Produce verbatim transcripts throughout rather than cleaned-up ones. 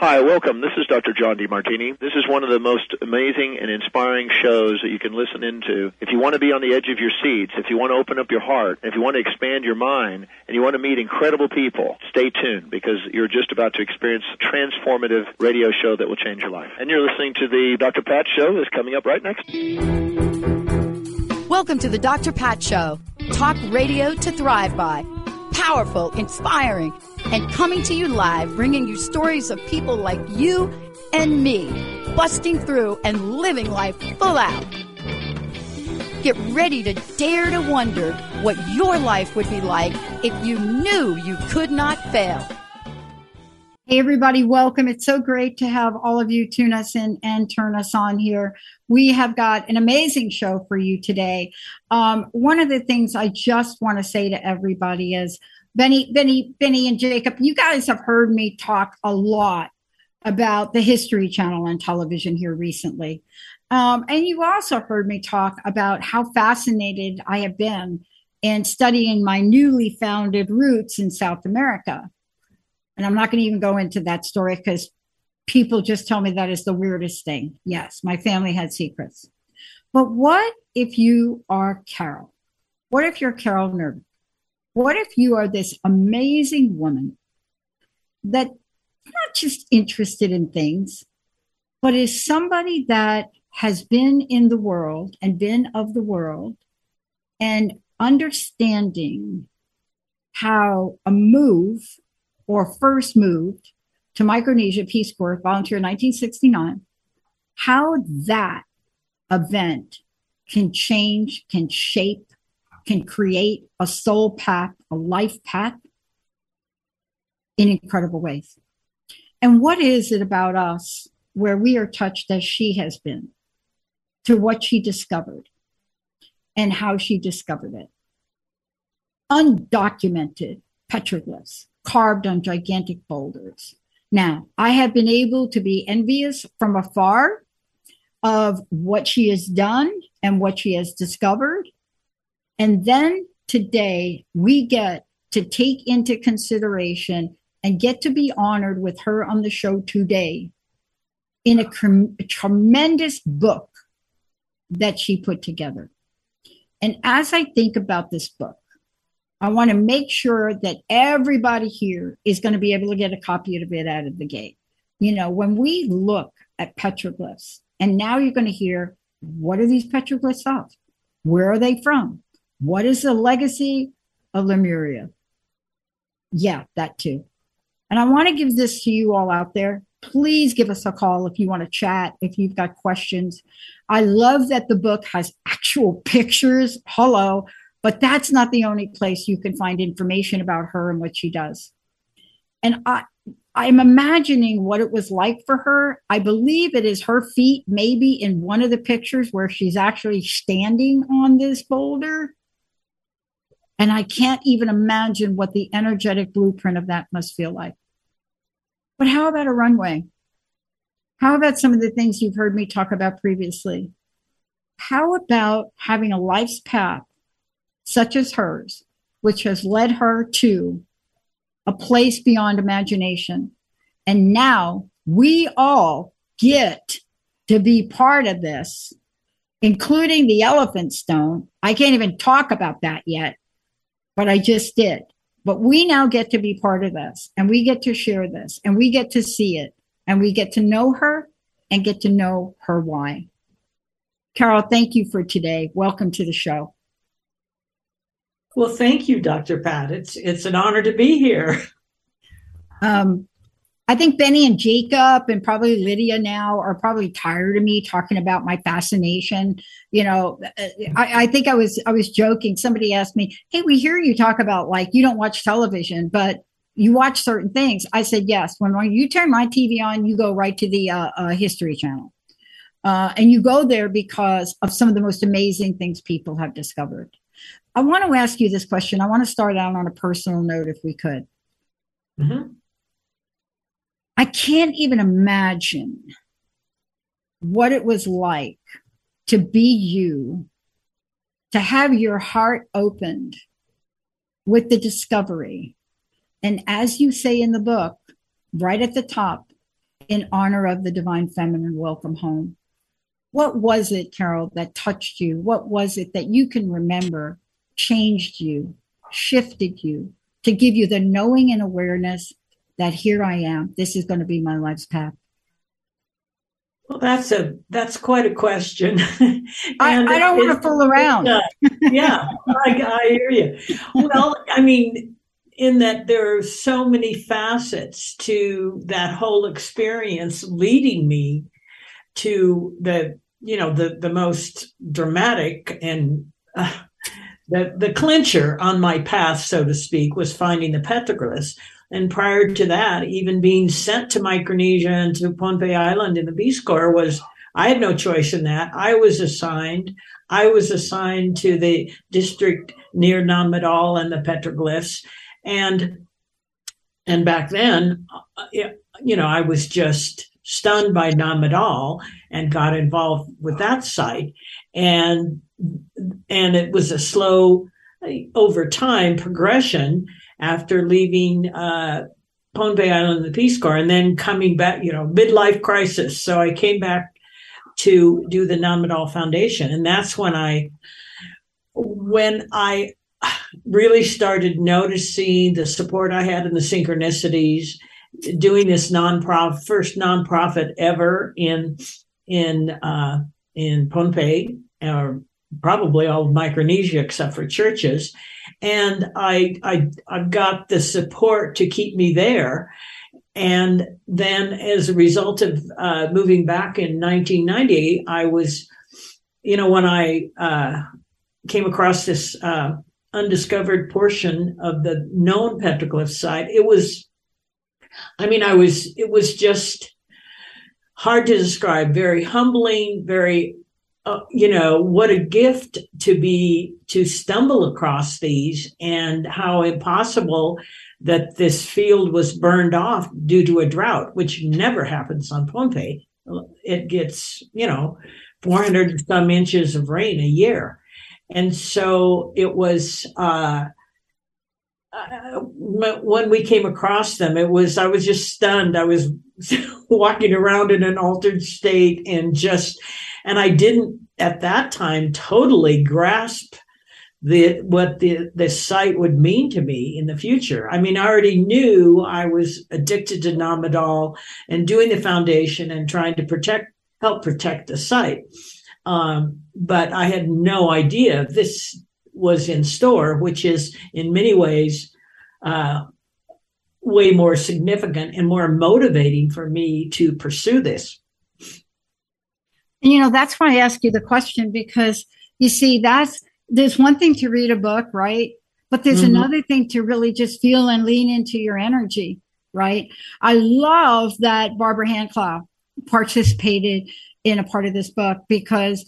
Hi, welcome. This is Doctor John DeMartini. This is one of the most amazing and inspiring shows that you can listen into. If you want to be on the edge of your seats, if you want to open up your heart, if you want to expand your mind, and you want to meet incredible people, stay tuned because you're just about to experience a transformative radio show that will change your life. And you're listening to the Doctor Pat Show that's coming up right next. Welcome to the Doctor Pat Show. Talk radio to thrive by. Powerful, inspiring, and coming to you live, bringing you stories of people like you and me, busting through and living life full out. Get ready to dare to wonder what your life would be like if you knew you could not fail. Hey, everybody, welcome. It's so great to have all of you tune us in and turn us on here. We have got an amazing show for you today. Um, one of the things I just want to say to everybody is, Benny, Benny, Benny and Jacob, you guys have heard me talk a lot about the History Channel on television here recently. Um, and you also heard me talk about how fascinated I have been in studying my newly founded roots in South America. And I'm not going to even go into that story because people just tell me that is the weirdest thing. Yes, my family had secrets. But what if you are Carol? What if you're Carol Nuremberg? What if you are this amazing woman that not just interested in things, but is somebody that has been in the world and been of the world and understanding how a move or first moved to Micronesia Peace Corps, volunteer in nineteen sixty-nine, how that event can change, can shape, can create a soul path, a life path in incredible ways. And what is it about us where we are touched as she has been to what she discovered and how she discovered it? Undocumented petroglyphs carved on gigantic boulders. Now, I have been able to be envious from afar of what she has done and what she has discovered. And then today, we get to take into consideration and get to be honored with her on the show today in a, a tremendous book that she put together. And as I think about this book, I want to make sure that everybody here is going to be able to get a copy of it out of the gate. You know, when we look at petroglyphs, and now you're going to hear, what are these petroglyphs of? Where are they from? What is the legacy of Lemuria? Yeah, that too. And I want to give this to you all out there. Please give us a call if you want to chat, if you've got questions. I love that the book has actual pictures. Hello. But that's not the only place you can find information about her and what she does. And I, I'm imagining what it was like for her. I believe it is her feet, maybe in one of the pictures where she's actually standing on this boulder. And I can't even imagine what the energetic blueprint of that must feel like. But how about a runway? How about some of the things you've heard me talk about previously? How about having a life's path such as hers, which has led her to a place beyond imagination? And now we all get to be part of this, including the elephant stone. I can't even talk about that yet, but I just did. But we now get to be part of this, and we get to share this, and we get to see it, and we get to know her and get to know her why. Carol, thank you for today. Welcome to the show. Well, thank you, Doctor Pat. It's it's an honor to be here. Um, I think Benny and Jacob and probably Lydia now are probably tired of me talking about my fascination. You know, I, I think I was I was joking. Somebody asked me, "Hey, we hear you talk about like you don't watch television, but you watch certain things." I said, "Yes. When, when you turn my T V on, you go right to the uh, uh, History Channel, uh, and you go there because of some of the most amazing things people have discovered." I want to ask you this question. I want to start out on a personal note, if we could. Mm-hmm. I can't even imagine what it was like to be you, to have your heart opened with the discovery. And as you say in the book, right at the top, in honor of the Divine Feminine Welcome Home. What was it, Carol, that touched you? What was it that you can remember changed you, shifted you, to give you the knowing and awareness that here I am, this is going to be my life's path? Well, that's a that's quite a question. I, I don't want to fool around. Uh, yeah, I, I hear you. Well, I mean, in that there are so many facets to that whole experience, leading me to the, you know, the the most dramatic and uh, the the clincher on my path, so to speak, was finding the petroglyphs. And prior to that, even being sent to Micronesia and to Pohnpei Island in the Peace Corps was, I had no choice in that. I was assigned, I was assigned to the district near Nan Madol and the petroglyphs. And, and back then, you know, I was just stunned by Nan Madol and got involved with that site. And, and it was a slow, over time, progression after leaving uh, Pohnpei Island and the Peace Corps, and then coming back, you know, midlife crisis. So I came back to do the Nan Madol Foundation. And that's when I, when I really started noticing the support I had in the synchronicities, doing this nonprofit, first nonprofit ever in, in, uh, in Pohnpei, or probably all of Micronesia except for churches. And I, I, I've got the support to keep me there. And then as a result of uh, moving back in nineteen ninety, I was, you know, when I uh, came across this uh, undiscovered portion of the known petroglyph site, it was, I mean, I was, it was just hard to describe, very humbling, very Uh, you know, what a gift to be, to stumble across these, and how impossible that this field was burned off due to a drought, which never happens on Pohnpei. It gets, you know, four hundred some inches of rain a year. And so it was, uh, uh, when we came across them, it was, I was just stunned. I was walking around in an altered state and just, and I didn't at that time totally grasp the what the, the site would mean to me in the future. I mean, I already knew I was addicted to Nan Madol and doing the foundation and trying to protect, help protect the site. Um, but I had no idea this was in store, which is in many ways uh, way more significant and more motivating for me to pursue this. And, you know, that's why I ask you the question, because you see, that's, there's one thing to read a book, right? But there's mm-hmm. another thing to really just feel and lean into your energy, right? I love that Barbara Handclough participated in a part of this book, because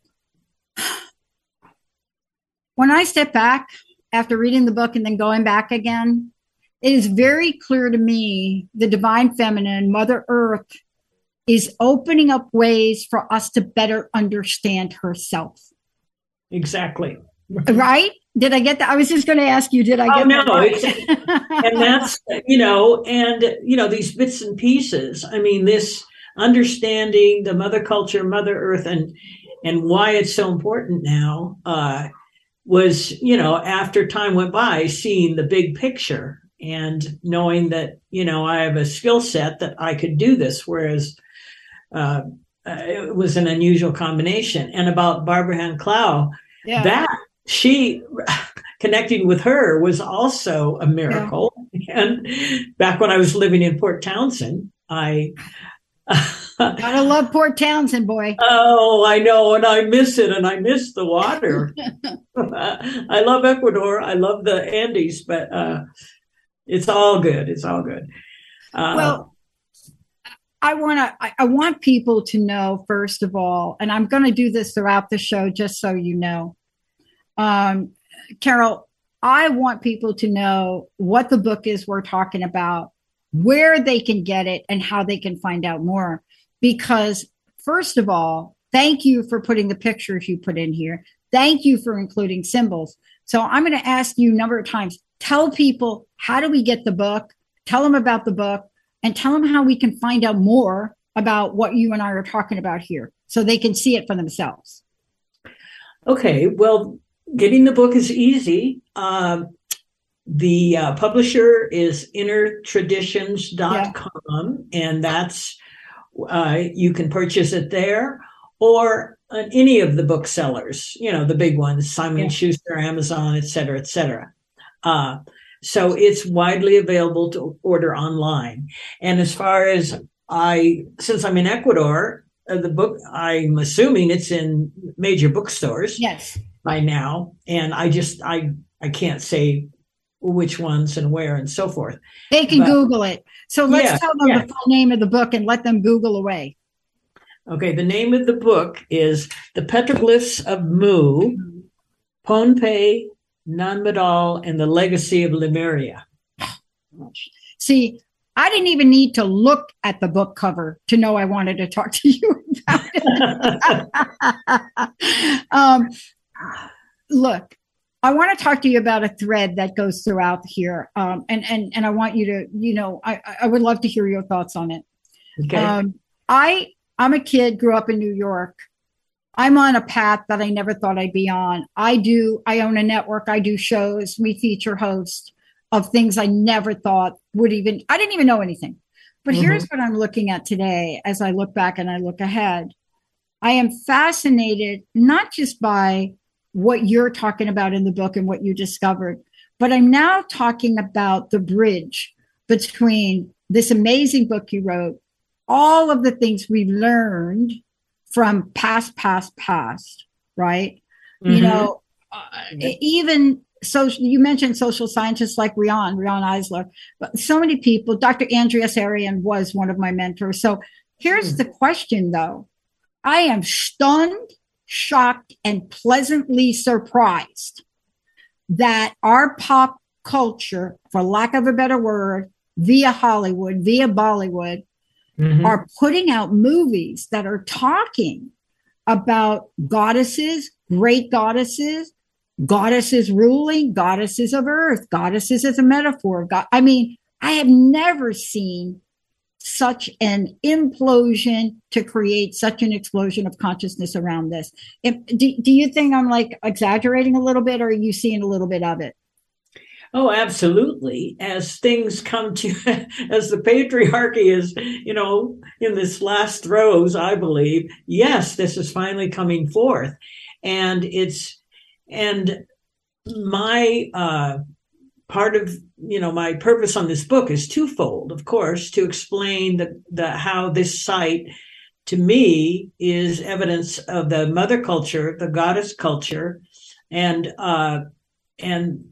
when I step back after reading the book and then going back again, it is very clear to me the Divine Feminine, Mother Earth, is opening up ways for us to better understand herself. Exactly. Right? Did I get that? I was just going to ask you, did I get oh, no, that right? It's, and that's, you know, and, you know, these bits and pieces. I mean, this understanding the mother culture, Mother Earth, and, and why it's so important now uh, was, you know, after time went by, seeing the big picture and knowing that, you know, I have a skill set that I could do this, whereas Uh, it was an unusual combination. And about Barbara Handclough, yeah. that she connecting with her was also a miracle. Yeah. And back when I was living in Port Townsend, I gotta love Port Townsend, boy. Oh, I know, and I miss it, and I miss the water. I love Ecuador, I love the Andes, but uh, it's all good. It's all good. Uh, well. I want to, I, I want people to know, first of all, and I'm going to do this throughout the show, just so you know. Um, Carol, I want people to know what the book is we're talking about, where they can get it, and how they can find out more. Because, first of all, thank you for putting the pictures you put in here. Thank you for including symbols. So I'm going to ask you a number of times, tell people, how do we get the book? Tell them about the book. and tell them how we can find out more about what you and I are talking about here so they can see it for themselves. Okay, well, getting the book is easy. Uh, the uh, publisher is inner traditions dot com, yeah. and that's uh, you can purchase it there or on any of the booksellers, you know, the big ones, Simon yeah. Schuster, Amazon, et cetera, et cetera. Uh, so it's widely available to order online. And as far as I, since I'm in Ecuador, uh, the book, I'm assuming it's in major bookstores. Yes. By now. And I just, I, I can't say which ones and where and so forth. They can but, Google it. So let's yeah, tell them yeah. the full name of the book and let them Google away. Okay. The name of the book is The Petroglyphs of Mu, Pohnpei, Nanmadol, and the Legacy of Lemuria. See, I didn't even need to look at the book cover to know I wanted to talk to you about it. um, look, I want to talk to you about a thread that goes throughout here. Um, and, and, and I want you to, you know, I, I would love to hear your thoughts on it. Okay. Um, I, I'm a kid, grew up in New York. I'm on a path that I never thought I'd be on. I do, I own a network. I do shows. We feature hosts of things I never thought would even, I didn't even know anything. But mm-hmm. here's what I'm looking at today as I look back and I look ahead. I am fascinated, not just by what you're talking about in the book and what you discovered, but I'm now talking about the bridge between this amazing book you wrote, all of the things we've learned from past, past, past, right? Mm-hmm. You know, uh, even so, you mentioned social scientists like Rion, Rion Eisler, but so many people, Doctor Andreas Arian was one of my mentors. So here's mm-hmm. the question though. I am stunned, shocked, and pleasantly surprised that our pop culture, for lack of a better word, via Hollywood, via Bollywood, mm-hmm. are putting out movies that are talking about goddesses, great goddesses, goddesses ruling, goddesses of earth, goddesses as a metaphor. God, I mean, I have never seen such an implosion to create such an explosion of consciousness around this. If, do, do you think I'm like exaggerating a little bit, or are you seeing a little bit of it? Oh, absolutely. As things come to, as the patriarchy is, you know, in this last throes, I believe, yes, this is finally coming forth. And it's, and my, uh, part of, you know, my purpose on this book is twofold, of course, to explain the, the how this site, to me, is evidence of the mother culture, the goddess culture, and uh, and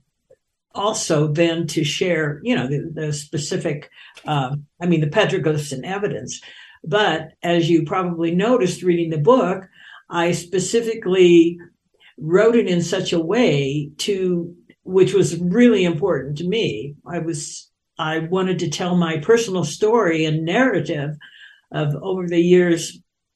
also then to share, you know, the, the specific, uh, I mean, the petroglyphs and evidence. But as you probably noticed reading the book, I specifically wrote it in such a way to, which was really important to me. I was, I wanted to tell my personal story and narrative of over the years,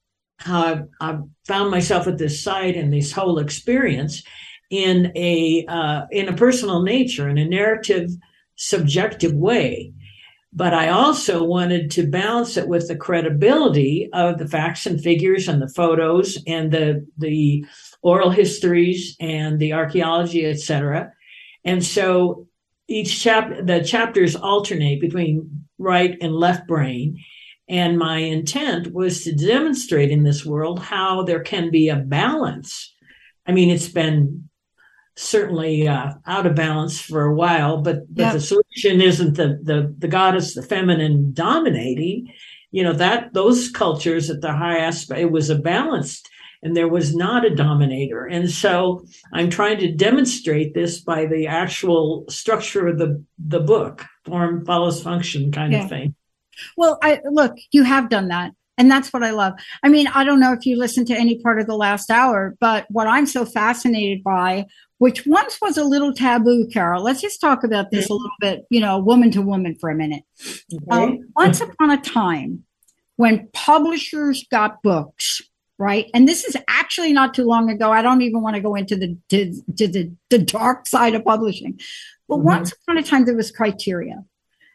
how I've, I've found myself at this site and this whole experience in a, uh, in a personal nature, in a narrative, subjective way. But I also wanted to balance it with the credibility of the facts and figures and the photos and the, the oral histories and the archaeology, et cetera. And so each chapter, the chapters alternate between right and left brain. And my intent was to demonstrate in this world how there can be a balance. I mean, it's been certainly uh, out of balance for a while, but, but yeah. the solution isn't the, the, the goddess, the feminine dominating, you know, that those cultures at the high aspect, it was a balanced, and there was not a dominator. And so I'm trying to demonstrate this by the actual structure of the, the book, form follows function kind yeah. of thing. Well, I look, you have done that. And that's what I love. I mean, I don't know if you listened to any part of the last hour, but what I'm so fascinated by, which once was a little taboo, Carol, let's just talk about this a little bit, you know, woman to woman for a minute. Okay. Um, once upon a time, when publishers got books, right? And this is actually not too long ago. I don't even want to go into the to, to the, the dark side of publishing. But mm-hmm. once upon a time, there was criteria.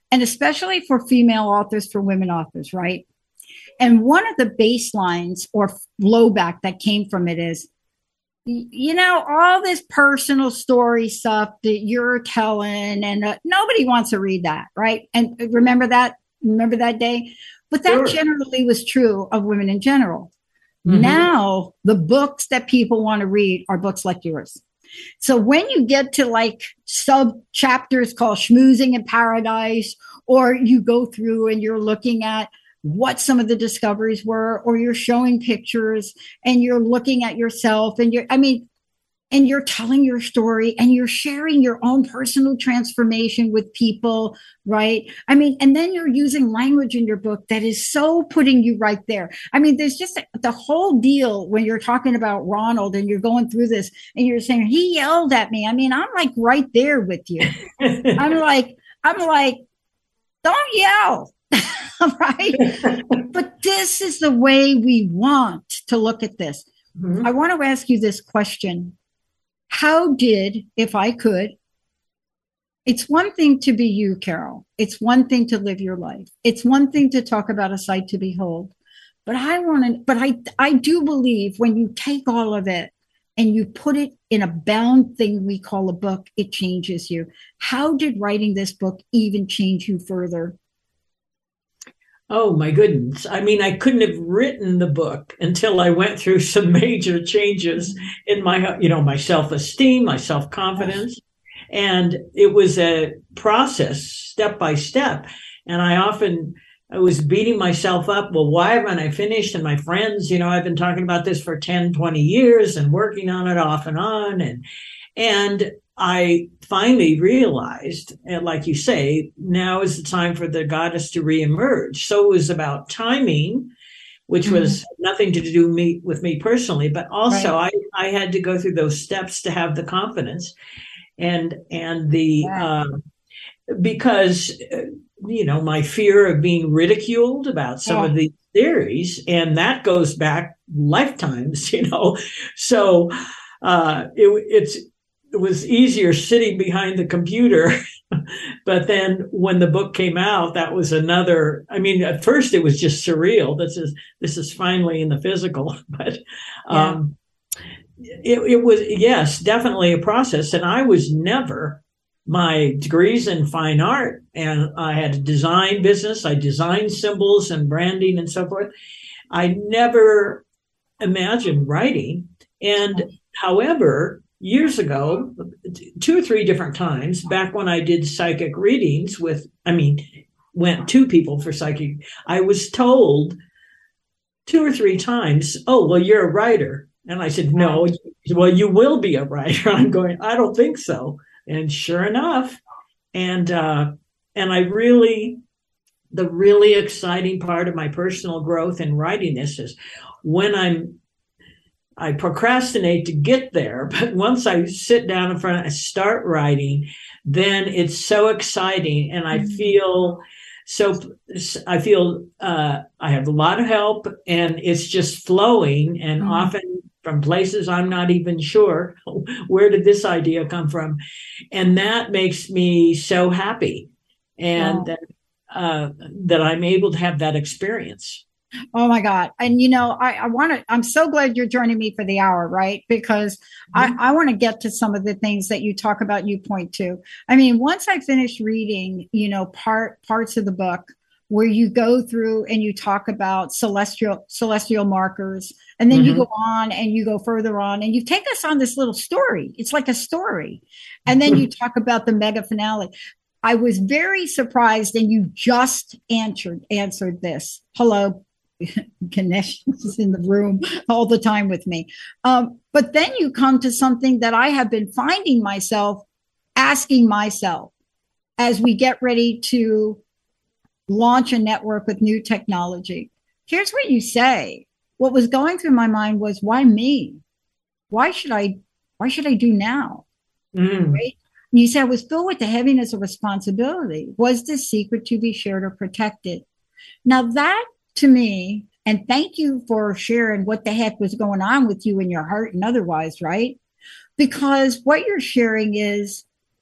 and especially for female authors, for women authors, right? And one of the baselines or blowback that came from it is, you know, all this personal story stuff that you're telling, and uh, nobody wants to read that, right? And remember that, remember that day? But that Sure. generally was true of women in general. Mhm. Now, the books that people want to read are books like yours. So when you get to like sub chapters called Schmoozing in Paradise, or you go through and you're looking at what some of the discoveries were, or you're showing pictures and you're looking at yourself and you're, I mean, and you're telling your story and you're sharing your own personal transformation with people, right? I mean, and then you're using language in your book that is so putting you right there. I mean, there's just the whole deal when you're talking about Ronald and you're going through this and you're saying, he yelled at me. I mean, I'm like right there with you. I'm like, I'm like, don't yell, right? But this is the way we want to look at this. Mhm. I want to ask you this question. How did, if I could, it's one thing to be you, Carol. It's one thing to live your life. It's one thing to talk about a sight to behold. But I want to, but I, I do believe when you take all of it and you put it in a bound thing we call a book, it changes you. How did writing this book even change you further? Oh my goodness. I mean, I couldn't have written the book until I went through some major changes in my, you know, my self-esteem, my self-confidence. And it was a process step by step. And I often, I was beating myself up. Well, why haven't I finished? And my friends, you know, I've been talking about this for ten, twenty years and working on it off and on. And, and I finally realized, and like you say, now is the time for the goddess to reemerge. So it was about timing, which mm-hmm. was nothing to do me, with me personally, but also right. I, I had to go through those steps to have the confidence and and the yeah. um, because uh, you know, my fear of being ridiculed about some yeah. of these theories, and that goes back lifetimes, you know. So uh, it, it's. It was easier sitting behind the computer. But then when the book came out, that was another, I mean, at first it was just surreal. This is, this is finally in the physical, but, um, yeah. it, it was, yes, definitely a process. And I was never, my degrees in fine art, and I had a design business. I designed symbols and branding and so forth. I never imagined writing. And however, years ago, two or three different times, back when I did psychic readings with, I mean, went to people for psychic, I was told two or three times, oh, well, you're a writer. And I said, no, well, you will be a writer. I'm going, I don't think so. And sure enough, and, uh, and I really, the really exciting part of my personal growth in writing this is when I'm, I procrastinate to get there, but once I sit down in front and I start writing, then it's so exciting, and I feel so. I feel uh, I have a lot of help, and it's just flowing, and mm-hmm. often from places I'm not even sure where did this idea come from, and that makes me so happy, and wow. that uh, that I'm able to have that experience. Oh my God. And, you know, I, I want to, I'm so glad you're joining me for the hour, right? Because mm-hmm. I, I want to get to some of the things that you talk about, you point to. I mean, once I finished reading, you know, part, parts of the book where you go through and you talk about celestial, celestial markers, and then mm-hmm. you go on and you go further on and you take us on this little story. It's like a story. And then you talk about the mega finale. I was very surprised, and you just answered, answered this. Hello. Ganesh is in the room all the time with me. Um, but then you come to something that I have been finding myself asking myself as we get ready to launch a network with new technology. Here's what you say. What was going through my mind was, why me? Why should I, why should I do now? Mm. Right? And you said, I was filled with the heaviness of responsibility. Was this secret to be shared or protected? Now that, to me, and thank you for sharing what the heck was going on with you in your heart and otherwise, right? Because what you're sharing is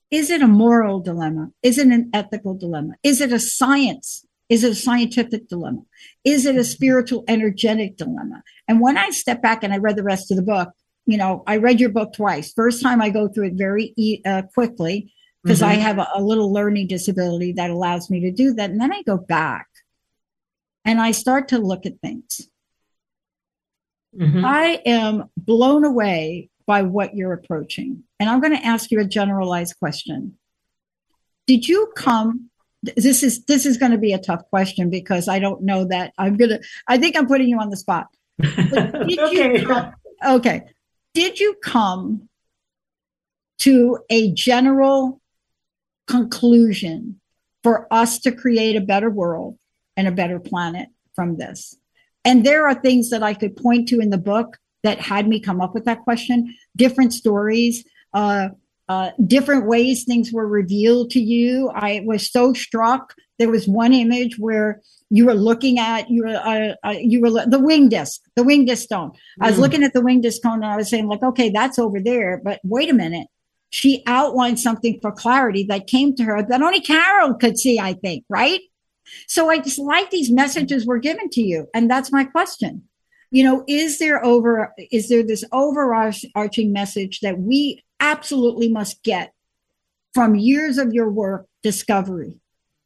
Is it a moral dilemma? Is it an ethical dilemma? Is it a science? Is it a scientific dilemma? Is it a spiritual, energetic dilemma? And when I step back and I read the rest of the book, you know, I read your book twice. First time I go through it very uh, quickly because mm-hmm. I have a, a little learning disability that allows me to do that. And then I go back and I start to look at things. Mm-hmm. I am blown away by what you're approaching. And I'm going to ask you a generalized question. Did you come, this is this is going to be a tough question because I don't know that I'm going to, I think I'm putting you on the spot. But did okay. you come, okay. Did you come to a general conclusion for us to create a better world and a better planet from this? And there are things that I could point to in the book that had me come up with that question, different stories, uh, uh, different ways things were revealed to you. I was so struck. There was one image where you were looking at, you were, uh, uh, you were the wing disc, the wing disc stone. Mm. I was looking at the wing disc stone and I was saying like, okay, that's over there, but wait a minute. She outlined something for clarity that came to her that only Carol could see, I think, right? So I just like these messages were given to you. And that's my question. You know, is there over, is there this overarching message that we absolutely must get from years of your work, discovery?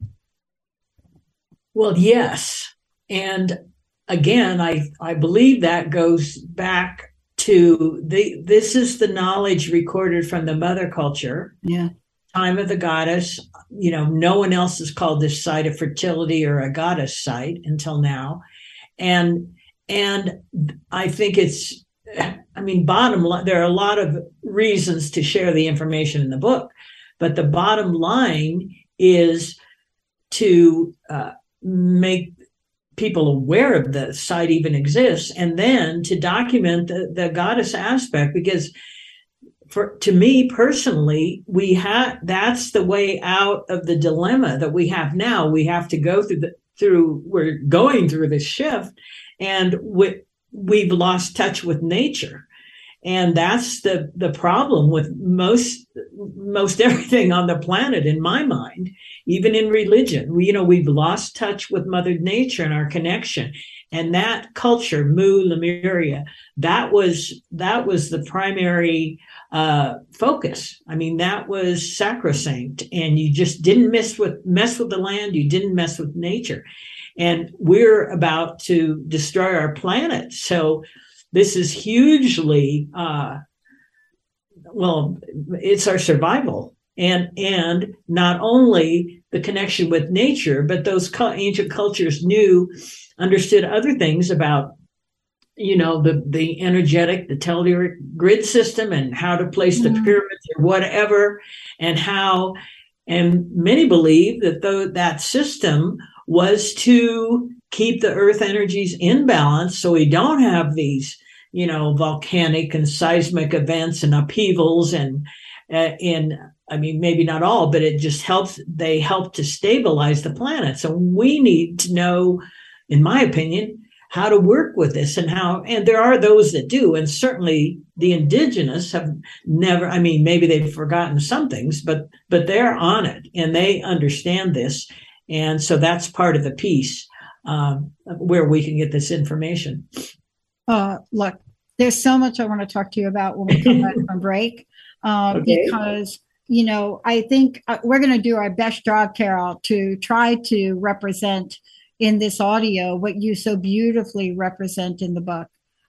Well, yes. And again, I, I believe that goes back to the, this is the knowledge recorded from the mother culture. Yeah. Time of the goddess. You know, no one else has called this site a fertility or a goddess site until now. And And I think it's, I mean, bottom line, there are a lot of reasons to share the information in the book, but the bottom line is to uh, make people aware of the site even exists, and then to document the, the goddess aspect, because for to me personally, we have that's the way out of the dilemma that we have now. We have to go through the through we're going through this shift. And we, we've lost touch with nature. And that's the, the problem with most most everything on the planet, in my mind, even in religion. We, you know, we've lost touch with Mother Nature and our connection. And that culture, Mu, Lemuria, that was that was the primary uh, focus. I mean, that was sacrosanct. And you just didn't mess with mess with the land. You didn't mess with nature. And we're about to destroy our planet. So this is hugely, uh, well, it's our survival. And, and not only the connection with nature, but those ancient cultures knew, understood other things about, you know, the, the energetic, the telluric grid system and how to place mm-hmm. the pyramids or whatever, and how, and many believe that though that system was to keep the earth energies in balance so we don't have these, you know, volcanic and seismic events and upheavals and uh, in, I mean, maybe not all, but it just helps, they help to stabilize the planet. So we need to know, in my opinion, how to work with this and how, and there are those that do. And certainly the indigenous have never, I mean, maybe they've forgotten some things, but, but they're on it and they understand this. And so that's part of the piece um, where we can get this information. Uh, look, there's so much I want to talk to you about when we come back from break, uh, okay. because, you know, I think uh, we're going to do our best job, Carol, to try to represent in this audio what you so beautifully represent in the book.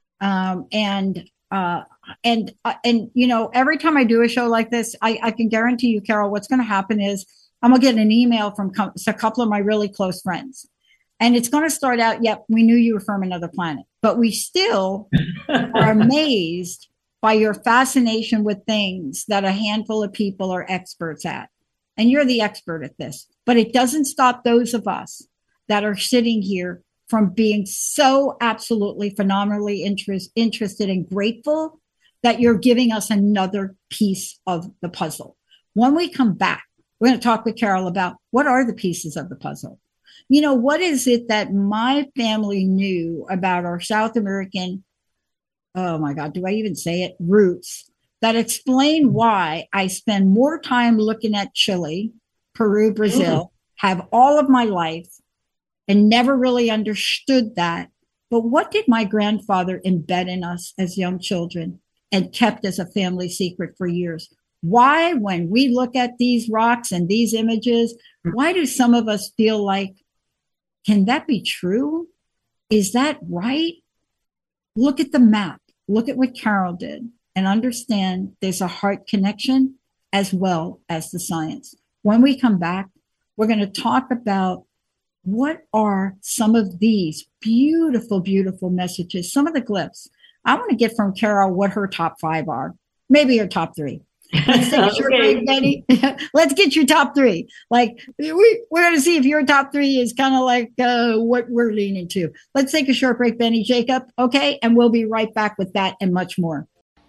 Um, and, uh, and, uh, and, you know, every time I do a show like this, I, I can guarantee you, Carol, what's going to happen is I'm going to get an email from co- a couple of my really close friends. And it's going to start out, yep, we knew you were from another planet. But we still are amazed by your fascination with things that a handful of people are experts at. And you're the expert at this. But it doesn't stop those of us that are sitting here from being so absolutely phenomenally interest, interested and grateful that you're giving us another piece of the puzzle. When we come back, we're going to talk with Carol about what are the pieces of the puzzle. You know, what is it that my family knew about our South American, oh my God, do I even say it, roots that explain why I spend more time looking at Chile, Peru, Brazil, mm. have all of my life and never really understood that. But what did my grandfather embed in us as young children and kept as a family secret for years? Why, when we look at these rocks and these images, why do some of us feel like, can that be true? Is that right? Look at the map. Look at what Carol did and understand there's a heart connection as well as the science. When we come back, we're going to talk about what are some of these beautiful, beautiful messages, some of the glyphs. I want to get from Carol what her top five are, maybe her top three. Let's take a short break, Benny. Let's get your top three. Like we, we're going to see if your top three is kind of like uh, what we're leaning to. Let's take a short break, Benny, Jacob. Okay. And we'll be right back with that and much more.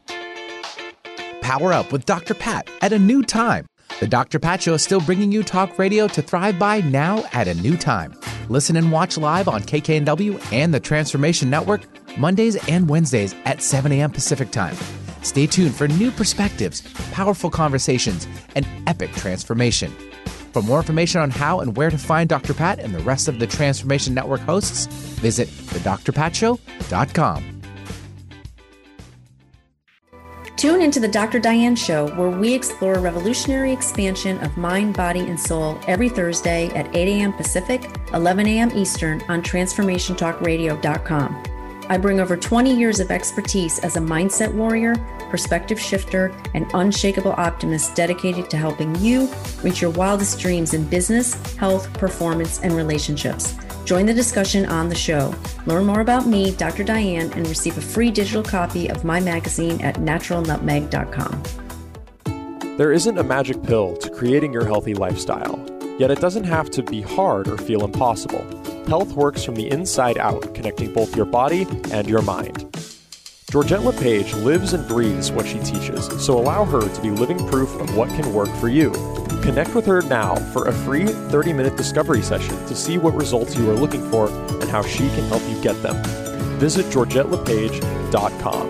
Power up with Doctor Pat at a new time. The Doctor Pat Show is still bringing you talk radio to thrive by, now at a new time. Listen and watch live on K K N W and the Transformation Network Mondays and Wednesdays at seven a.m. Pacific time. Stay tuned for new perspectives, powerful conversations, and epic transformation. For more information on how and where to find Doctor Pat and the rest of the Transformation Network hosts, visit the dr pat show dot com. Tune into the Doctor Diane Show, where we explore revolutionary expansion of mind, body, and soul every Thursday at eight a.m. Pacific, eleven a.m. Eastern on transformation talk radio dot com. I bring over twenty years of expertise as a mindset warrior, perspective shifter, and unshakable optimist dedicated to helping you reach your wildest dreams in business, health, performance, and relationships. Join the discussion on the show. Learn more about me, Doctor Diane, and receive a free digital copy of my magazine at natural nutmeg dot com. There isn't a magic pill to creating your healthy lifestyle, yet it doesn't have to be hard or feel impossible. Health works from the inside out, connecting both your body and your mind. Georgette LePage lives and breathes what she teaches, so allow her to be living proof of what can work for you. Connect with her now for a free thirty-minute discovery session to see what results you are looking for and how she can help you get them. Visit georgette lepage dot com.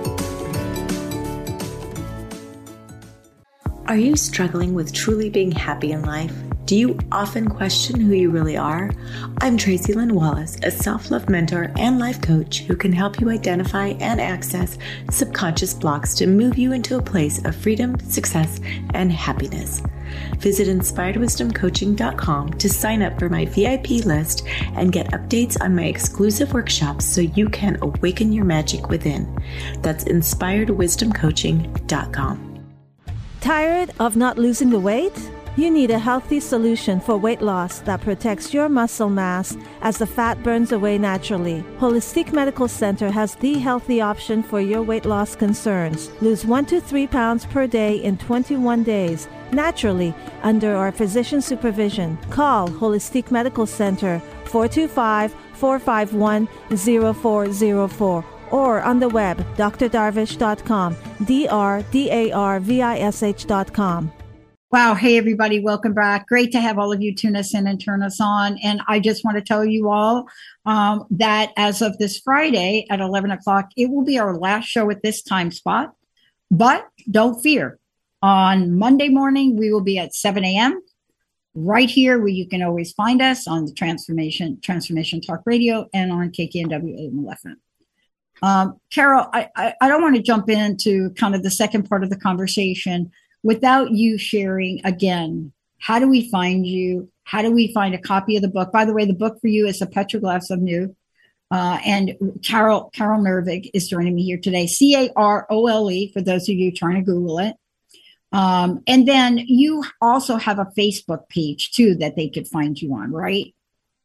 Are you struggling with truly being happy in life? Do you often question who you really are? I'm Tracy Lynn Wallace, a self-love mentor and life coach who can help you identify and access subconscious blocks to move you into a place of freedom, success, and happiness. Visit inspired wisdom coaching dot com to sign up for my V I P list and get updates on my exclusive workshops so you can awaken your magic within. That's inspired wisdom coaching dot com. Tired of not losing the weight? You need a healthy solution for weight loss that protects your muscle mass as the fat burns away naturally. Holistic Medical Center has the healthy option for your weight loss concerns. Lose one to three pounds per day in twenty-one days, naturally, under our physician supervision. Call Holistic Medical Center four two five, four five one, zero four zero four or on the web, d r darvish dot com, D R D A R V I S H dot com. Wow. Hey, everybody. Welcome back. Great to have all of you tune us in and turn us on. And I just want to tell you all um, that as of this Friday at eleven o'clock, it will be our last show at this time spot. But don't fear. On Monday morning, we will be at seven a.m. right here where you can always find us on the Transformation Transformation Talk Radio and on K K N W A M eleven. Um, Carol, I, I, I don't want to jump into kind of the second part of the conversation without you sharing again, how do we find you? How do we find a copy of the book? By the way, the book for you is The Petroglyphs of Mu. Uh, and Carol Carol Nervig is joining me here today. C A R O L E, for those of you trying to Google it. Um, and then you also have a Facebook page, too, that they could find you on, right?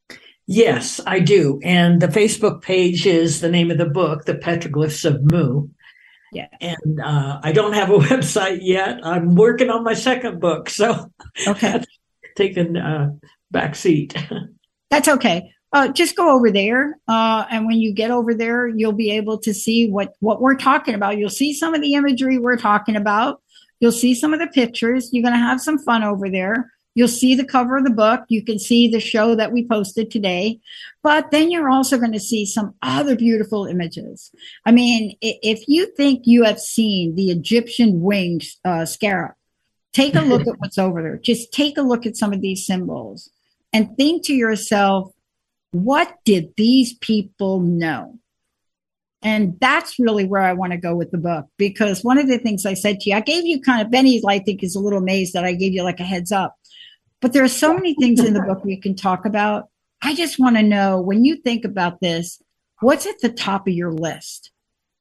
Yes, I do. And the Facebook page is the name of the book, The Petroglyphs of Mu. Yeah. And uh, I don't have a website yet. I'm working on my second book. So okay, that's taking a back seat. That's okay. Uh, just go over there. Uh, and when you get over there, you'll be able to see what, what we're talking about. You'll see some of the imagery we're talking about. You'll see some of the pictures. You're going to have some fun over there. You'll see the cover of the book. You can see the show that we posted today, but then you're also going to see some other beautiful images. I mean, if you think you have seen the Egyptian winged uh, scarab, take a look at what's over there. Just take a look at some of these symbols and think to yourself, what did these people know? And that's really where I want to go with the book, because one of the things I said to you, I gave you kind of, Benny, I think, is a little amazed that I gave you like a heads up. But there are so many things in the book we can talk about. I just want to know, when you think about this, what's at the top of your list?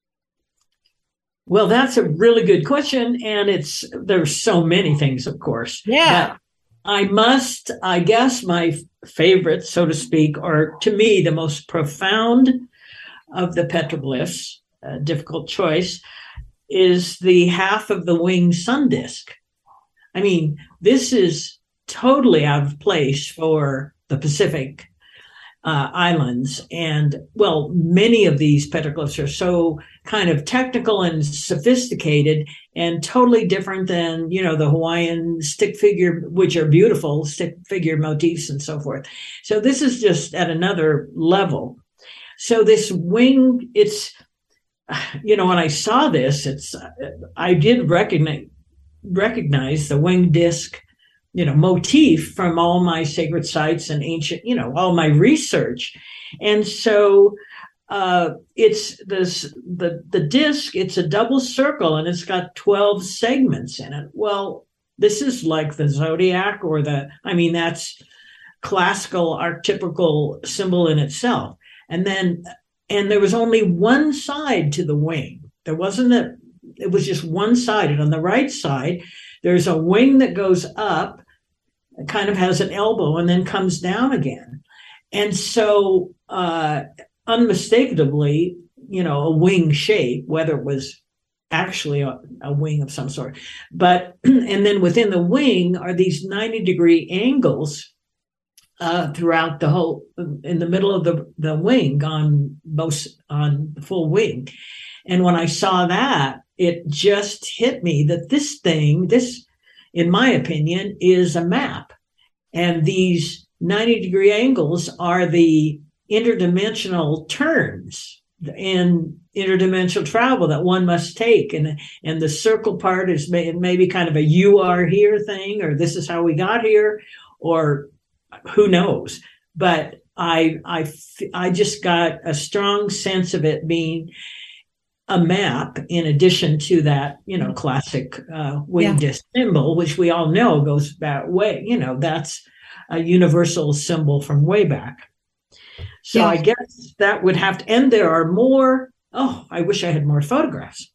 Well, that's a really good question. And it's, there's so many things, of course. Yeah. But I must, I guess my favorite, so to speak, or to me, the most profound of the petroglyphs, a difficult choice, is the half of the winged sun disk. I mean, this is totally out of place for the Pacific uh, islands. And, well, many of these petroglyphs are so kind of technical and sophisticated and totally different than, you know, the Hawaiian stick figure, which are beautiful, stick figure motifs and so forth. So this is just at another level. So this wing, it's, you know, when I saw this, it's, I did recognize, recognize the winged disc, you know, motif from all my sacred sites and ancient, you know, all my research. And so uh, it's this, the, the disc, it's a double circle and it's got twelve segments in it. Well, this is like the zodiac or the, I mean, that's classical archetypical symbol in itself. And then, and there was only one side to the wing. There wasn't a, it was just one sided. On the right side, there's a wing that goes up, it kind of has an elbow and then comes down again. And so, uh, unmistakably, you know, a wing shape, whether it was actually a, a wing of some sort. But, and then within the wing are these ninety degree angles Uh, throughout the whole, in the middle of the, the wing on both, on the full wing. And when I saw that, it just hit me that this thing, this, in my opinion, is a map. And these ninety degree angles are the interdimensional turns in interdimensional travel that one must take. And, and the circle part is may, maybe kind of a you are here thing, or this is how we got here, or who knows? But I, I, I just got a strong sense of it being a map in addition to that, you know, classic uh, winged disc symbol, which we all know goes back way, you know, that's a universal symbol from way back. So yeah. I guess that would have to, and there are more. Oh, I wish I had more photographs.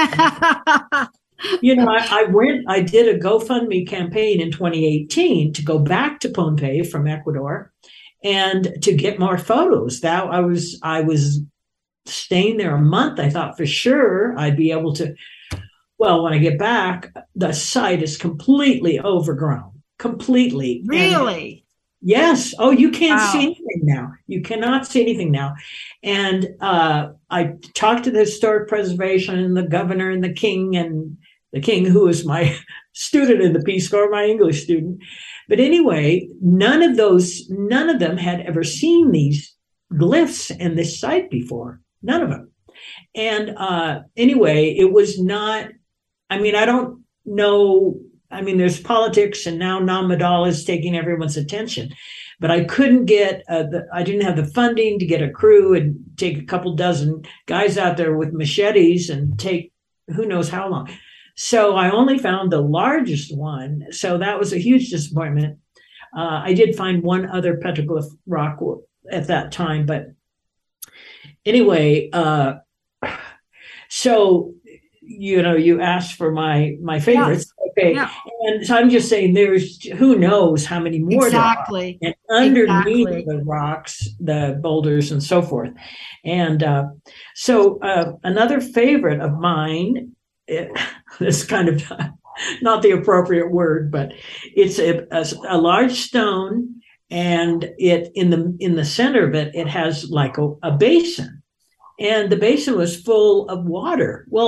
You know, I, I went, I did a GoFundMe campaign in twenty eighteen to go back to Pohnpei from Ecuador and to get more photos. That I was, I was staying there a month. I thought for sure I'd be able to, well, when I get back, the site is completely overgrown, completely. Really? And, yes. Oh, you can't wow. see anything now. You cannot see anything now. And uh, I talked to the historic preservation and the governor and the king and the king, who is my student in the Peace Corps, my English student. But anyway, none of those, none of them had ever seen these glyphs in this site before. None of them. And uh, anyway, it was not, I mean, I don't know. I mean, there's politics and now Namadal is taking everyone's attention. But I couldn't get, uh, the, I didn't have the funding to get a crew and take a couple dozen guys out there with machetes and take who knows how long. So I only found the largest one. So that was a huge disappointment. Uh, I did find one other petroglyph rock at that time. But anyway, uh, so, you know, you asked for my, my favorites. Yes. Okay. Yeah. And so I'm just saying there's who knows how many more exactly. there are. And underneath exactly. the rocks, the boulders and so forth. And uh, so uh, another favorite of mine, it, this kind of not the appropriate word, but it's a, a, a large stone, and it in the in the center of it, it has like a, a basin, and the basin was full of water. Well,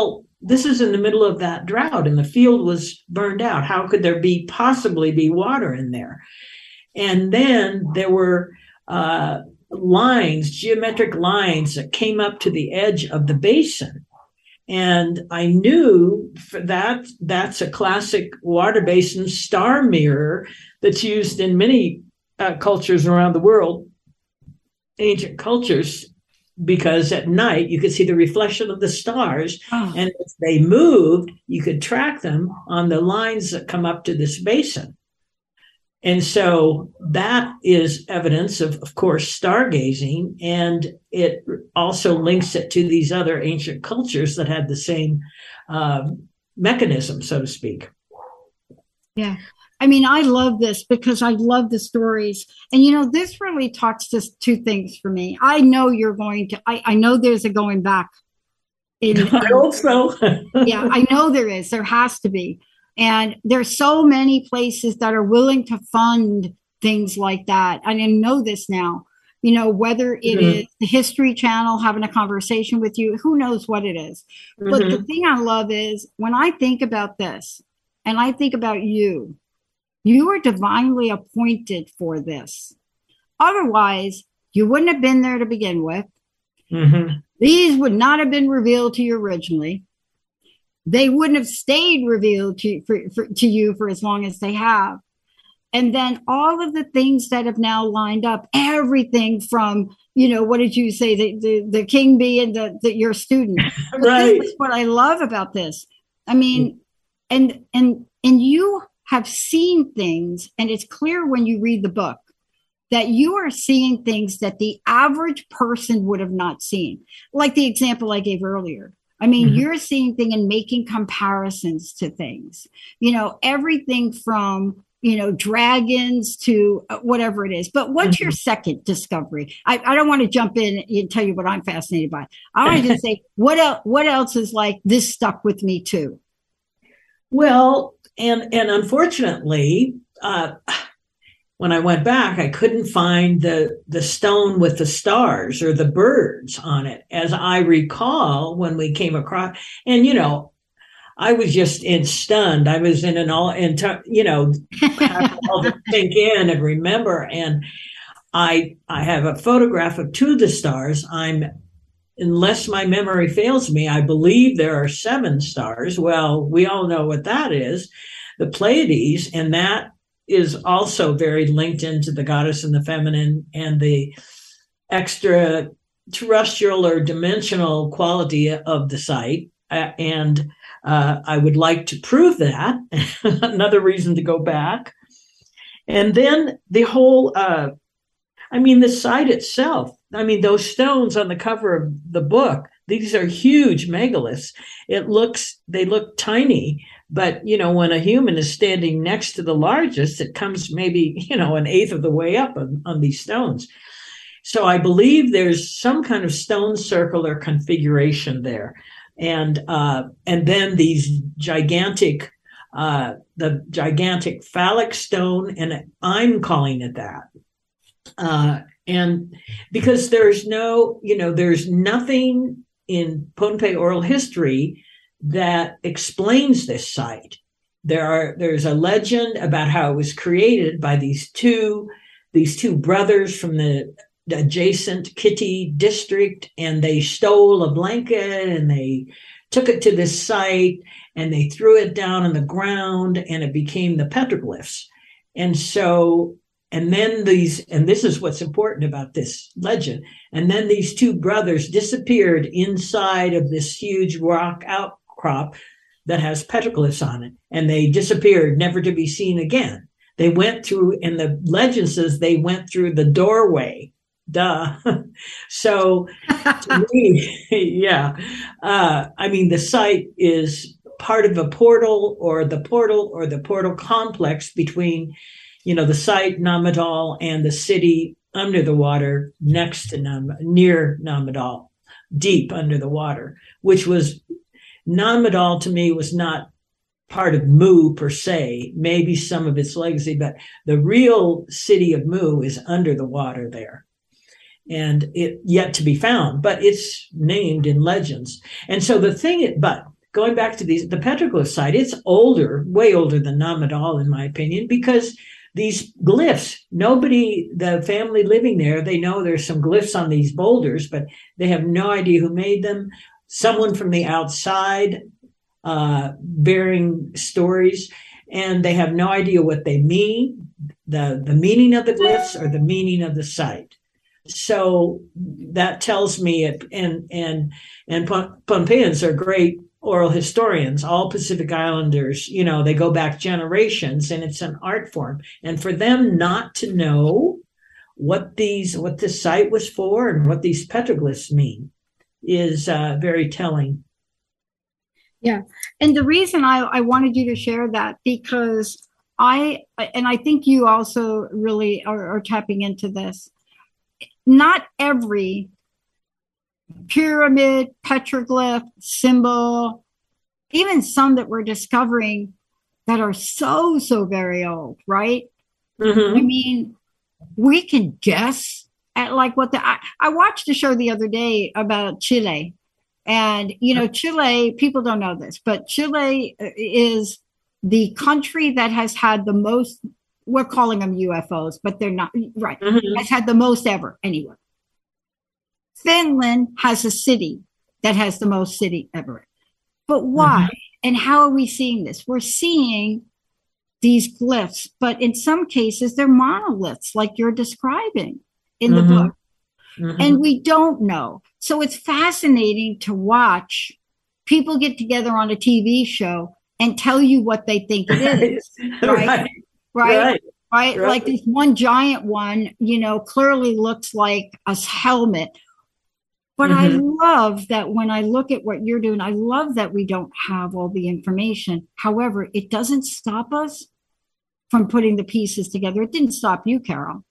this is in the middle of that drought and the field was burned out. How could there be possibly be water in there? And then there were uh, lines, geometric lines that came up to the edge of the basin. And I knew for that that's a classic water basin star mirror that's used in many uh, cultures around the world, ancient cultures, because at night you could see the reflection of the stars. Oh. And if they moved, you could track them on the lines that come up to this basin. And so that is evidence of, of course, stargazing, and it also links it to these other ancient cultures that had the same uh, mechanism, so to speak. Yeah. I mean, I love this because I love the stories. And, you know, this really talks to two things for me. I know you're going to, I, I know there's a going back. In, I hope so. Yeah, I know there is. There has to be. And there's so many places that are willing to fund things like that. And I know this now, you know, whether it mm-hmm. is the History Channel having a conversation with you, who knows what it is. Mm-hmm. But the thing I love is when I think about this and I think about you, you are divinely appointed for this. Otherwise, you wouldn't have been there to begin with. Mm-hmm. These would not have been revealed to you originally. They wouldn't have stayed revealed to, for, for, to you for as long as they have. And then all of the things that have now lined up, everything from, you know, what did you say, the, the, the king being the, the, your student. Right. This is what I love about this. I mean, and and and you have seen things, and it's clear when you read the book that you are seeing things that the average person would have not seen. Like the example I gave earlier. I mean, mm-hmm. you're seeing things and making comparisons to things, you know, everything from, you know, dragons to whatever it is. But what's mm-hmm. your second discovery? I, I don't want to jump in and tell you what I'm fascinated by. I want to just say, what else, what else is like this stuck with me too? Well, and, and unfortunately, uh, when I went back, I couldn't find the, the stone with the stars or the birds on it, as I recall when we came across. And, you know, I was just in stunned. I was in an all, in, you know, have all to sink in and remember. And I, I have a photograph of two of the stars. I'm, unless my memory fails me, I believe there are seven stars. Well, we all know what that is, the Pleiades, and that is also very linked into the goddess and the feminine and the extraterrestrial or dimensional quality of the site. Uh, and uh, I would like to prove that. Another reason to go back. And then the whole, uh, I mean, the site itself, I mean, those stones on the cover of the book, these are huge megaliths. It looks, they look tiny. But, you know, when a human is standing next to the largest, it comes maybe, you know, an eighth of the way up on, on these stones. So I believe there's some kind of stone circular configuration there. And uh, and then these gigantic, uh, the gigantic phallic stone, and I'm calling it that. Uh, and because there's no, you know, there's nothing in Pohnpei oral history that explains this site. There are there's a legend about how it was created by these two these two brothers from the, the adjacent Kitty district, and they stole a blanket and they took it to this site and they threw it down on the ground and it became the petroglyphs. And so and then these and this is what's important about this legend. And then these two brothers disappeared inside of this huge rock out crop that has petroglyphs on it, and they disappeared, never to be seen again. They went through, and the legend says they went through the doorway. Duh. So, to me, yeah. Uh, I mean, the site is part of a portal, or the portal, or the portal complex between, you know, the site Namdal and the city under the water, next to Nam, near Namdal, deep under the water, which was. Namdal to me was not part of Mu per se, maybe some of its legacy, but the real city of Mu is under the water there, and it yet to be found, but it's named in legends. And so the thing, but going back to these, the petroglyph site, it's older, way older than Namadal, in my opinion, because these glyphs, nobody, the family living there, they know there's some glyphs on these boulders, but they have no idea who made them. Someone from the outside uh, bearing stories, and they have no idea what they mean, the, the meaning of the glyphs or the meaning of the site. So that tells me it, and and and Pohnpeians are great oral historians. All Pacific Islanders, you know, they go back generations, and it's an art form. And for them not to know what these, what this site was for and what these petroglyphs mean is uh, very telling. Yeah, and the reason I, I wanted you to share that, because I, and I think you also really are, are tapping into this. Not every pyramid, petroglyph, symbol, even some that we're discovering that are so, so very old, right? Mm-hmm. I mean, we can guess at like what the, I, I watched a show the other day about Chile. And, you know, Chile, people don't know this, but Chile is the country that has had the most, we're calling them U F Os, but they're not, right, mm-hmm. has had the most ever anywhere. Finland has a city that has the most city ever. But why? Mm-hmm. And how are we seeing this? We're seeing these glyphs, but in some cases, they're monoliths like you're describing in mm-hmm. the book. Mm-hmm. And we don't know. So it's fascinating to watch people get together on a T V show and tell you what they think it is. right? Right. Right. Right. Right. Right. Like this one giant one, you know, clearly looks like a helmet. But mm-hmm. I love that when I look at what you're doing, I love that we don't have all the information. However, it doesn't stop us from putting the pieces together. It didn't stop you, Carol.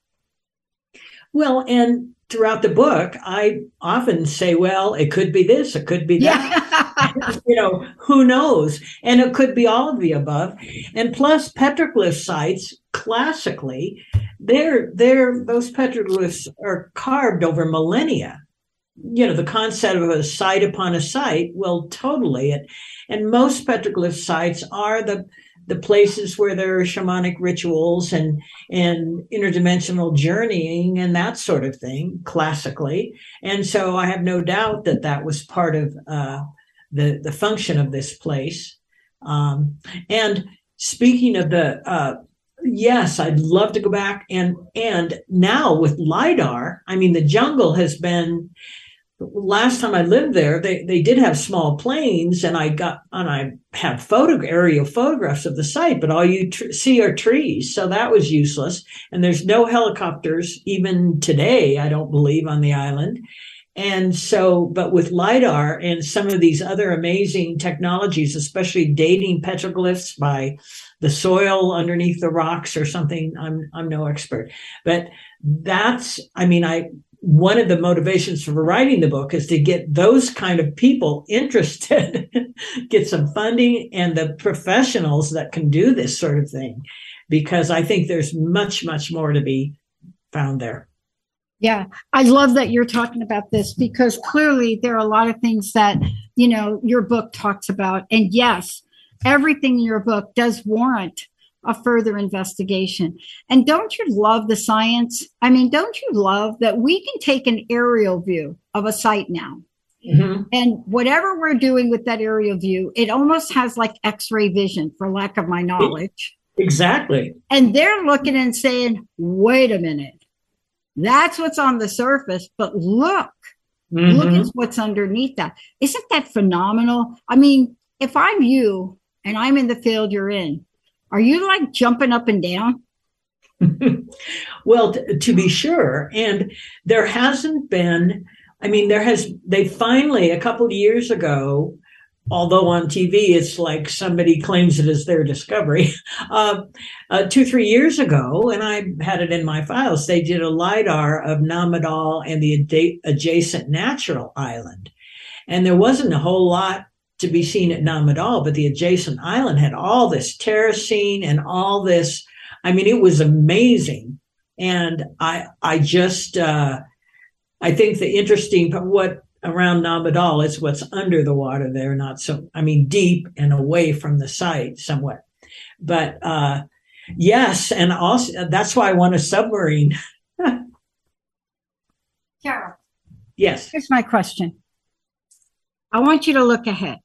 Well, and throughout the book, I often say, well, it could be this, it could be that. Yeah. You know, who knows? And it could be all of the above. And plus, petroglyph sites, classically, they're, they're, those petroglyphs are carved over millennia. You know, the concept of a site upon a site, well, totally. And, and most petroglyph sites are the the places where there are shamanic rituals and, and interdimensional journeying and that sort of thing, classically. And so I have no doubt that that was part of uh, the, the function of this place. Um, and speaking of the, uh, yes, I'd love to go back. And, and now with LIDAR, I mean, the jungle has been, last time I lived there, they, they did have small planes, and I got and I have photo aerial photographs of the site, but all you tr- see are trees, so that was useless. And there's no helicopters even today, I don't believe, on the island. And so, but with LIDAR and some of these other amazing technologies, especially dating petroglyphs by the soil underneath the rocks or something, I'm I'm no expert, but that's, I mean, I. One of the motivations for writing the book is to get those kind of people interested, get some funding, and the professionals that can do this sort of thing, because I think there's much, much more to be found there. Yeah, I love that you're talking about this, because clearly there are a lot of things that, you know, your book talks about. And yes, everything in your book does warrant a further investigation. And don't you love the science? I mean, don't you love that we can take an aerial view of a site now? Mm-hmm. And whatever we're doing with that aerial view, it almost has like X-ray vision, for lack of my knowledge. Exactly. And they're looking and saying, wait a minute, that's what's on the surface, but look, mm-hmm. look at what's underneath that. Isn't that phenomenal? I mean, if I'm you and I'm in the field you're in, are you like jumping up and down? Well, t- to be sure. And there hasn't been, I mean, there has, they finally, a couple of years ago, although on T V, it's like somebody claims it as their discovery, uh, uh, two, three years ago, and I had it in my files, they did a LIDAR of Namadal and the ad- adjacent natural island. And there wasn't a whole lot to be seen at Namadal, but the adjacent island had all this terracing and all this. I mean, it was amazing. And I, I just, uh, I think the interesting, what around Namadal, it's what's under the water there, not so, I mean, deep and away from the site somewhat. But uh, yes, and also that's why I want a submarine. Carol. Yes. Here's my question. I want you to look ahead.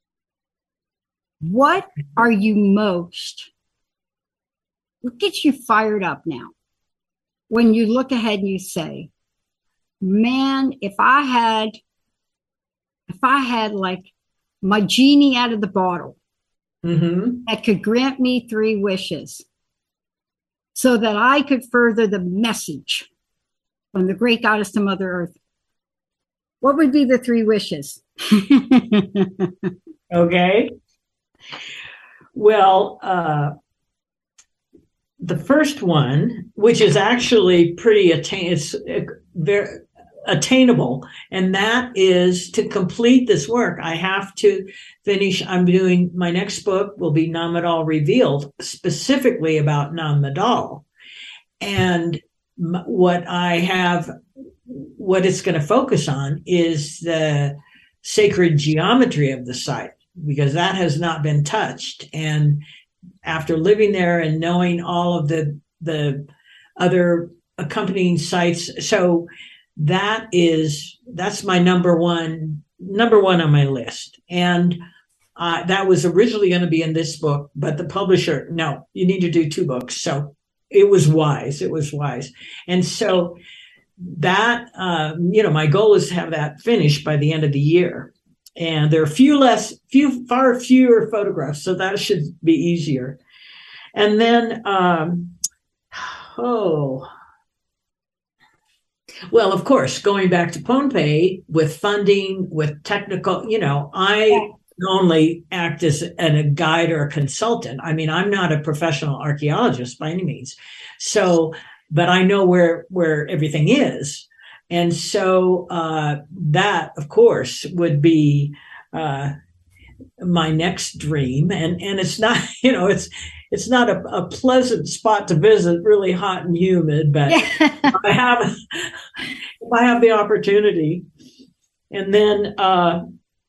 What are you most, what gets you fired up now when you look ahead and you say, man, if I had, if I had like my genie out of the bottle mm-hmm. that could grant me three wishes so that I could further the message from the great goddess to Mother Earth, what would be the three wishes? Okay. Well, uh, the first one, which is actually pretty attain, it's very attainable, and that is to complete this work. I have to finish. I'm doing my next book will be Namadal Revealed, specifically about Namadal, and m- what I have, what it's going to focus on is the sacred geometry of the site, because that has not been touched. And after living there and knowing all of the the other accompanying sites, so that is that's my number one number one on my list. And uh, that was originally going to be in this book, but the publisher, no, you need to do two books. So it was wise. It was wise. And so that, uh, you know, my goal is to have that finished by the end of the year. And there are few less, few, far fewer photographs, so that should be easier. And then, um, oh, well, of course, going back to Pohnpei with funding, with technical, you know, I only act as an, a guide or a consultant. I mean, I'm not a professional archaeologist by any means. So, but I know where, where everything is. And so uh, that, of course, would be uh, my next dream. And and it's not, you know, it's it's not a, a pleasant spot to visit, really hot and humid. But if I have if I have the opportunity, and then, uh,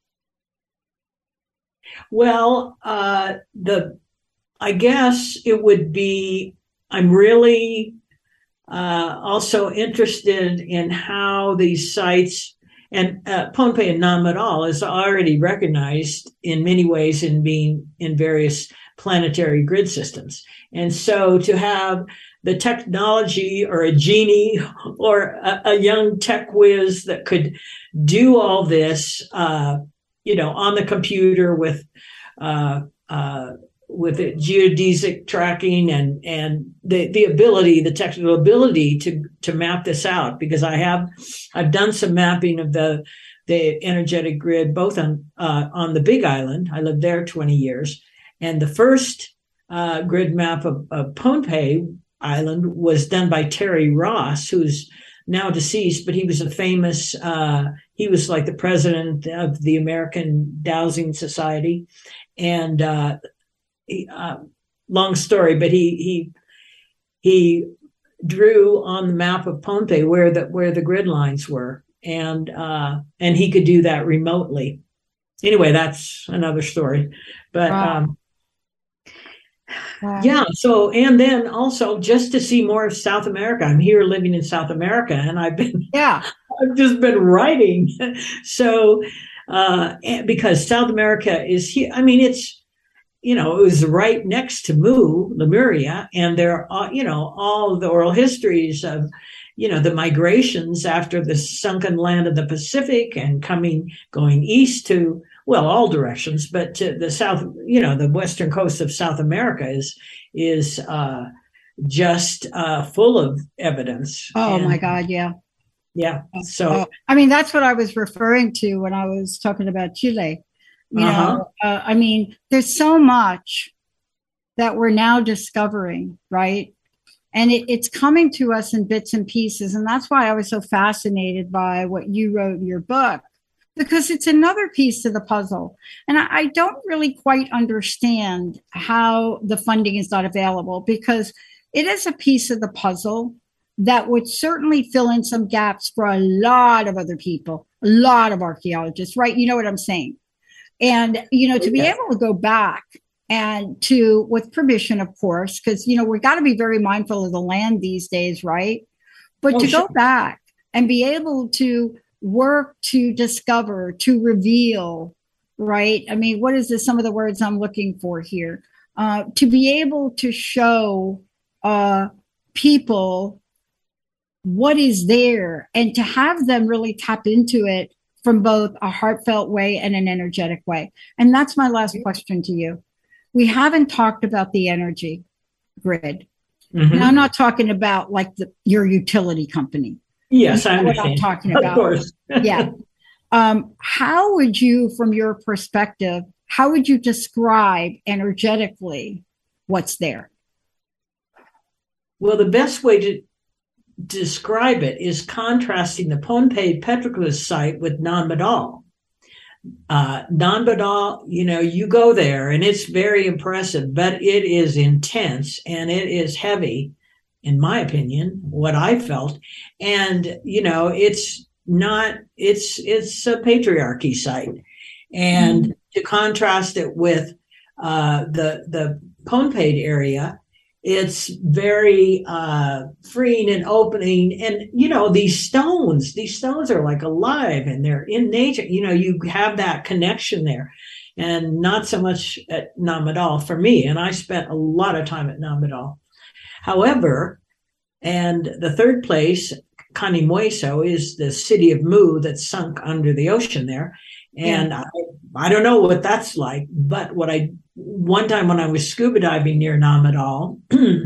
well, uh, the I guess it would be. I'm really. Uh, also interested in how these sites, and uh, Pohnpei and Namadal is already recognized in many ways in being in various planetary grid systems. And so to have the technology or a genie or a, a young tech whiz that could do all this, uh, you know, on the computer with uh, uh with it, geodesic tracking and, and the, the ability, the technical ability to, to map this out, because I have, I've done some mapping of the, the energetic grid, both on, uh, on the Big Island. I lived there twenty years. And the first, uh, grid map of, of Pohnpei Island was done by Terry Ross, who's now deceased, but he was a famous, uh, he was like the president of the American Dowsing Society. And, uh, Uh, long story, but he he he drew on the map of Pohnpei where the where the grid lines were, and uh, and he could do that remotely. Anyway, that's another story. But wow. um, wow. yeah. So and then also just to see more of South America. I'm here living in South America, and I've been yeah I've just been writing. So uh, because South America is here, I mean it's. You know, it was right next to Mu, Lemuria, and there are, you know, all the oral histories of, you know, the migrations after the sunken land of the Pacific and coming, going east to, well, all directions, but to the south, you know, the western coast of South America is, is uh, just uh, full of evidence. Oh, and, my God, yeah. Yeah. So, oh, I mean, that's what I was referring to when I was talking about Chile. You uh-huh. know, uh, I mean, there's so much that we're now discovering, right? And it, it's coming to us in bits and pieces. And that's why I was so fascinated by what you wrote in your book, because it's another piece to the puzzle. And I, I don't really quite understand how the funding is not available, because it is a piece of the puzzle that would certainly fill in some gaps for a lot of other people a lot of archaeologists, right? You know what I'm saying? And, you know, to be Yeah. able to go back and to, with permission, of course, because, you know, we've got to be very mindful of the land these days, right? But Oh, to sure. go back and be able to work to discover, to reveal, right? I mean, what is this? Some of the words I'm looking for here. Uh, to be able to show uh, people what is there and to have them really tap into it from both a heartfelt way and an energetic way. And that's my last question to you. We haven't talked about the energy grid. Mhm. And I'm not talking about like the, your utility company. Yes, You I know what I'm understand. talking Of about. course. Yeah. Um, how would you, from your perspective, how would you describe energetically what's there? Well, the best way to describe it is contrasting the Pohnpei petroglyph site with Nanmadol. Uh, Nanmadol, you know, you go there and it's very impressive, but it is intense and it is heavy, in my opinion, what I felt. And, you know, it's not, it's, it's a patriarchy site. And mm-hmm. to contrast it with uh, the, the Pohnpei area, it's very uh, freeing and opening. And, you know, these stones, these stones are like alive and they're in nature. You know, you have that connection there and not so much at Nanmadol for me. And I spent a lot of time at Nanmadol. However, and the third place, Kanimueso, is the city of Mu that's sunk under the ocean there. And yeah. I, I don't know what that's like, but what I, one time when I was scuba diving near Nanmadol,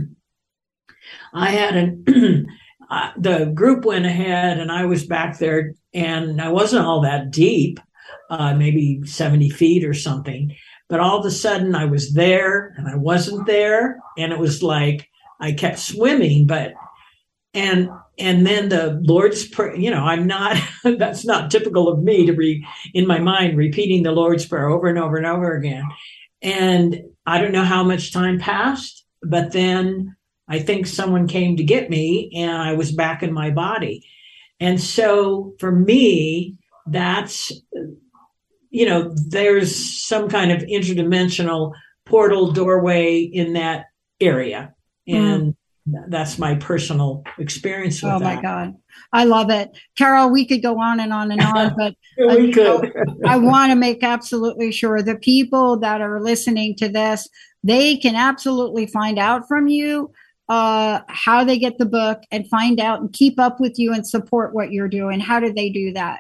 I had an, uh, the group went ahead and I was back there and I wasn't all that deep, uh, maybe seventy feet or something. But all of a sudden I was there and I wasn't there. And it was like, I kept swimming, but, and, and then the Lord's Prayer, you know, I'm not, that's not typical of me to be in my mind repeating the Lord's Prayer over and over and over again. And I don't know how much time passed, but then I think someone came to get me and I was back in my body. And so for me, that's, you know, there's some kind of interdimensional portal doorway in that area. And mm. that's my personal experience with oh that. Oh my God. I love it. Carol, we could go on and on and on, but we uh, could. know, I want to make absolutely sure the people that are listening to this, they can absolutely find out from you uh, how they get the book and find out and keep up with you and support what you're doing. How do they do that?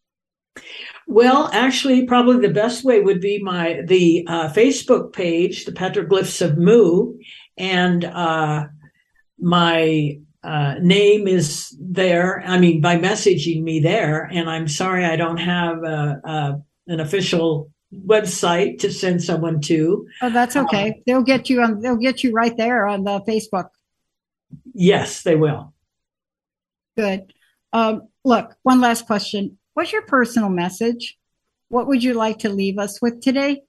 Well, actually, probably the best way would be my the uh, Facebook page, the Petroglyphs of Mu, and uh, my uh, name is there. I mean, by messaging me there. And I'm sorry I don't have a, a, an official website to send someone to. Oh, that's okay. Um, they'll get you on. They'll get you right there on the Facebook. Yes, they will. Good. Um, look, one last question. What's your personal message? What would you like to leave us with today?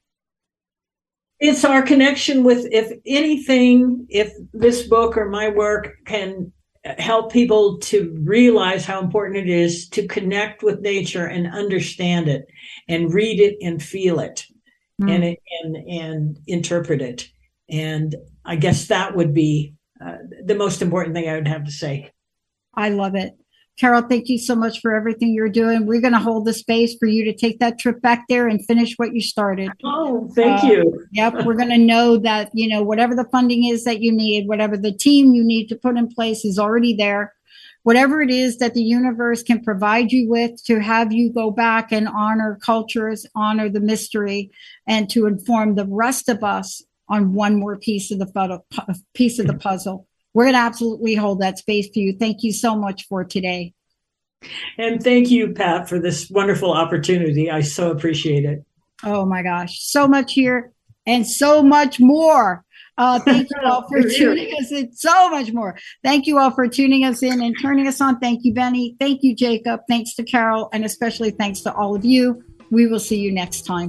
It's our connection with, if anything, if this book or my work can help people to realize how important it is to connect with nature and understand it and read it and feel it mm. and, and, and interpret it. And I guess that would be uh, the most important thing I would have to say. I love it. Carol, thank you so much for everything you're doing. We're going to hold the space for you to take that trip back there and finish what you started. Oh, thank uh, you. Yep. We're going to know that, you know, whatever the funding is that you need, whatever the team you need to put in place is already there. Whatever it is that the universe can provide you with to have you go back and honor cultures, honor the mystery, and to inform the rest of us on one more piece of the piece of the puzzle. We're going to absolutely hold that space for you. Thank you so much for today. And thank you, Pat, for this wonderful opportunity. I so appreciate it. Oh, my gosh. So much here and so much more. Uh, thank you all for tuning us in. So much more. Thank you all for tuning us in and turning us on. Thank you, Benny. Thank you, Jacob. Thanks to Carol. And especially thanks to all of you. We will see you next time.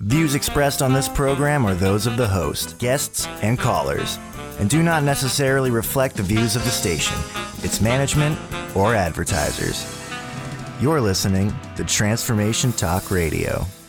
Views expressed on this program are those of the host, guests, and callers, and do not necessarily reflect the views of the station, its management, or advertisers. You're listening to Transformation Talk Radio.